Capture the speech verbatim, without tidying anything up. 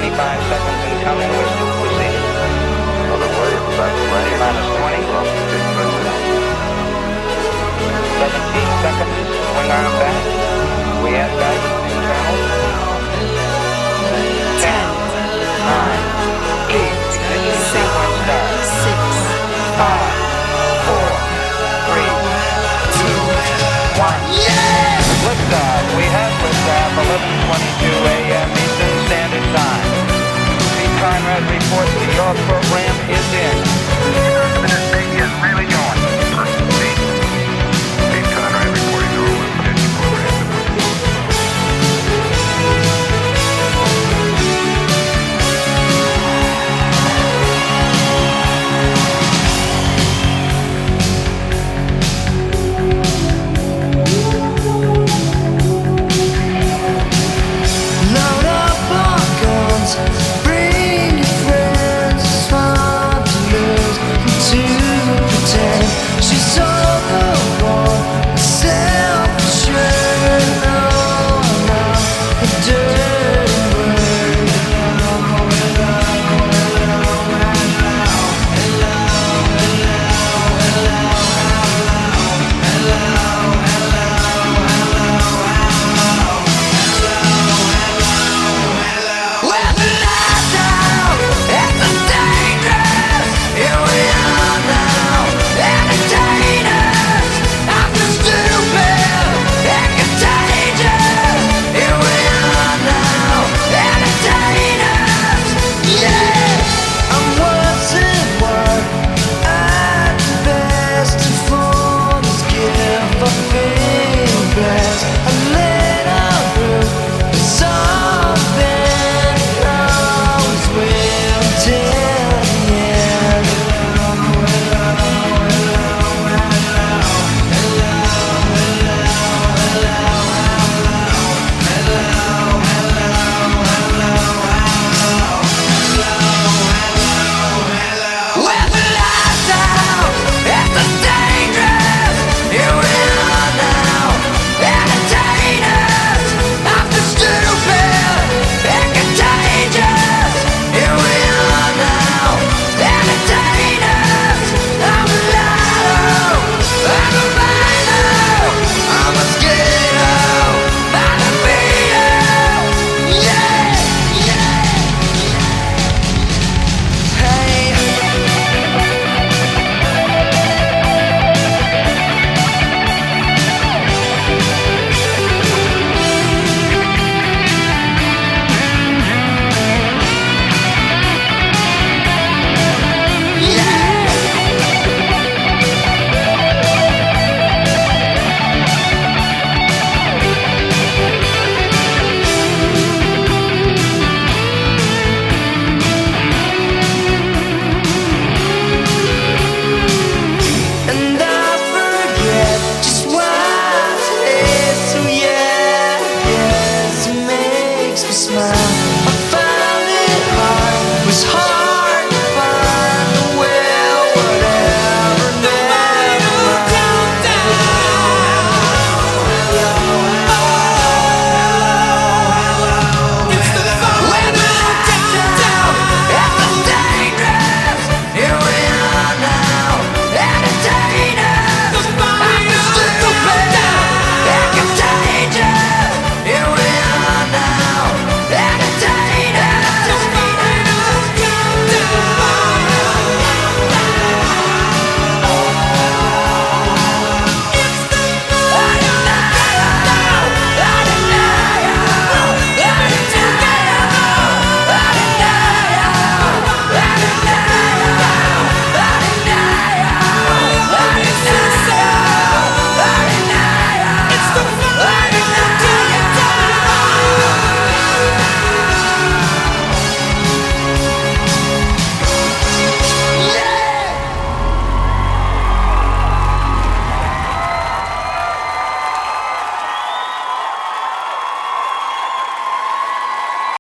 twenty-five seconds incoming. We're still proceeding. Minus twenty. seventeen seconds. Swing arm back. We have guidance internal. ten, nine, eight. Ignition sequence start. six, five, four, three, two, one. yeah! Liftoff. We have liftoff. eleven twenty-two a m Eastern Standard Time. Pete Conrad reports that your program is in. This thing is really going. Pete, Pete Conrad reporting Norwood Pitch program. Load up our guns, bring your friends, it's fun to lose and to pretend. She's all the one, self-assured, no, no, a dirty word. With the lights out, it's dangerous. Here we are now, entertainers. After stupid and contagious. Here we are now, entertainers. Yeah, I'm worse than what at the best. For this gift I feel blessed. A little room, something always will till the end. With the lights out, it's dangerous. Here we are now, entertainers. After stupid and contagious. Here we are now, entertainers. I'm a liar, I'm a miner, I'm a mosquito, I'm a beetle. Yeah, yeah, hey. And I forget just what it is. So yeah, yes, it makes me smile.